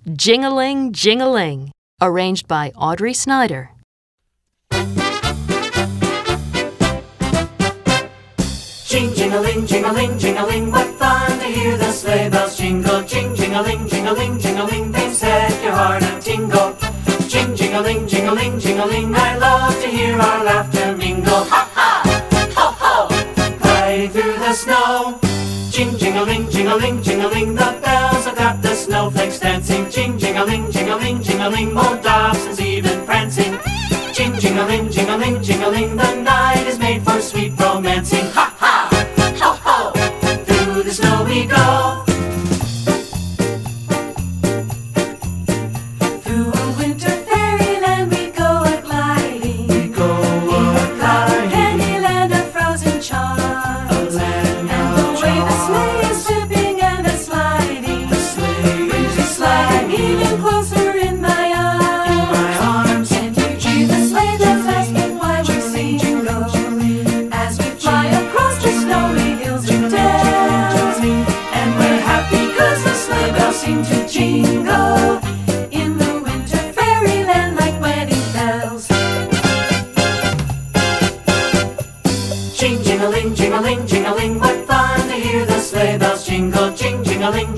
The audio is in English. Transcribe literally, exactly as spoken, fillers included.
Jing-a-ling, Jing-a-ling, arranged by Audrey Snyder. Jing, jing-a-ling, jing-a-ling, jing-a-ling, what fun to hear the sleigh bells jingle. Jing, jing-a-ling, jing-a-ling, jing-a-ling, they set your heart a tingle. Jing, jing-a-ling, jing-a-ling, jing-a-ling, I love to hear our laughter mingle. Ha, ha, ho, ho, right through the snow. Jing, jing-a-ling, jing-a-ling, jing-a-ling, the bells have got the snowflakes dancing. Jing, jing-a-ling, jing-a-ling, jing-a-ling, old Dobson's even prancing. Jing, jing-a-ling, jing-a-ling, jing-a-ling, the night is made for sweet romancing. Ha, ha, ho, ho, through the snow we go. Through a winter fairyland we go a-gliding. We go a-gliding. Candyland of frozen charms. A land and the way the sleigh is slipping and a sliding. The sleigh brings you sliding even closer in my arms. In my arms. And you hear the sleigh bells asking why we sing jingle as we fly across the snowy hills and dales. And we're happy 'cause the sleigh bells seem to jingle in the winter fairyland like wedding bells. Jing, jing-a-ling, jing-a-ling, jing-a-ling, what fun to hear the sleigh bells jingle. Jing, jing-a-ling,